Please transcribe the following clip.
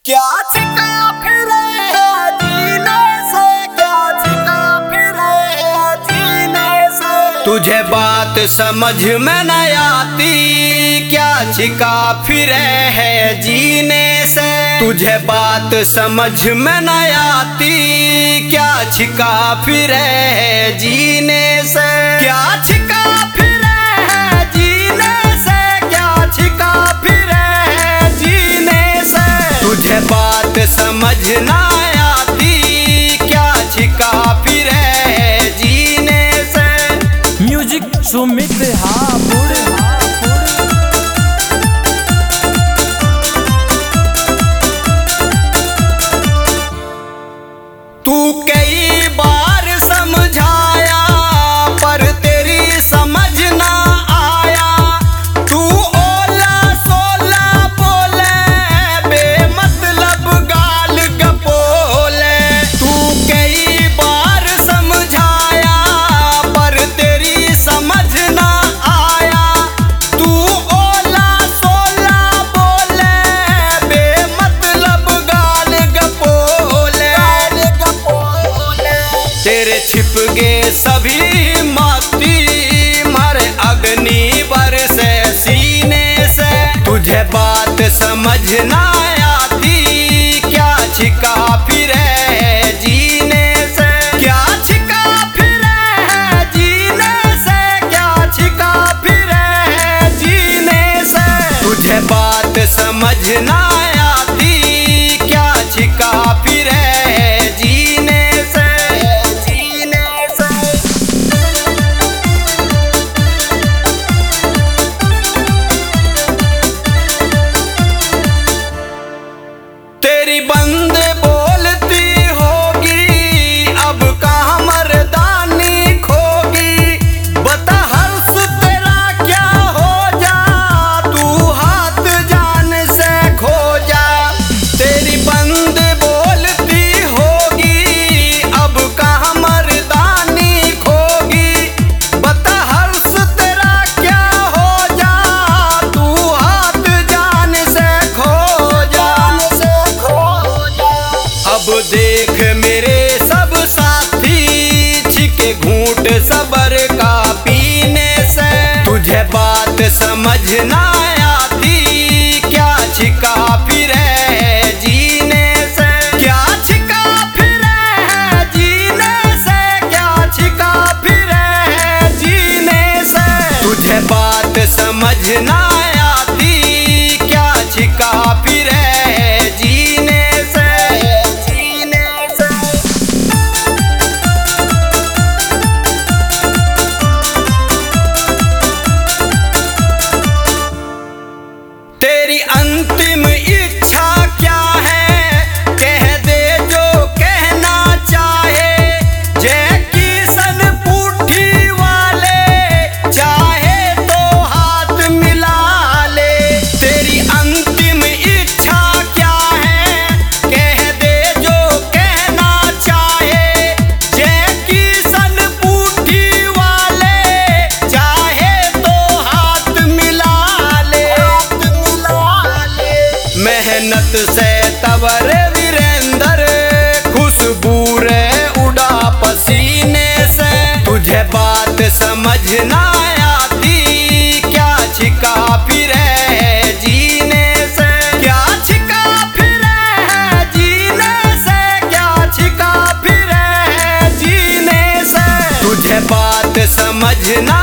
क्या छिका फिरे है जीने से, क्या छिका फिरे है जीने से। तुझे बात समझ में न आती, क्या छिका फिरे है जीने से। तुझे बात समझ में न आती, क्या छिका फिरे है जीने से। क्या छिका फिरे है जीने से, क्या छिका फिरे है जीने से। तुझे बात समझ न आती, क्या छिका फिरे है जीने से। म्यूजिक सुमित हापुड़। तू कई बार समझाया पर तेरी समझ ना आया। तू ओला सोला बोले, बेमतलब गाल गपोले। तू कई बार समझाया पर तेरी समझ ना आया। तू ओला सोला बोले, बेमतलब गाल गपोले। तेरे छिप गए सभी मोती, मारे अग्नि बरसे सीने से। तुझे बात समझ ना आती, क्या छिका फिरे है जीने से। क्या छिका फिरे है जीने से, क्या छिका फिरे है जीने से। तुझे बात समझ ना आती, क्या छिका फिरे है जीने से। तेरी बंद बोलती होगी, अब कहाँ मर्दानी खोगी। बता हर्ष तेरा क्या हो जा, तू हाथ जान से खो जा। तेरी बंद बोलती होगी, अब कहाँ मर्दानी खोगी। बता हर्ष तेरा क्या हो जा, तू हाथ जान से खो जा। अब देख मेरे सब साथी, छिके घूंट सबर का पीने से। तुझे बात समझ ना आती, क्या छिका फिरे है जीने से। क्या छिका फिरे है जीने से, क्या छिका फिरे है जीने से। तुझे बात समझ ना आती, क्या छिका फिरे है जीने से। तेरी अंतिम इच्छा क्या है, कह दे जो कहना चाहे। जय किशन पुट्ठी वाले, चाहे तो हाथ मिला ले। तेरी अंतिम इच्छा क्या है, कह दे जो कहना चाहे। जय किशन पुट्ठी वाले, चाहे तो हाथ मिला ले। मेहनत से तवर वीरेंद्र, खुशबू रे उड़ा पसीने से। तुझे बात समझ ना आती, क्या छिका फिरे है जीने से। क्या छिका फिरे है जीने से, क्या छिका फिरे है जीने से। तुझे बात समझ ना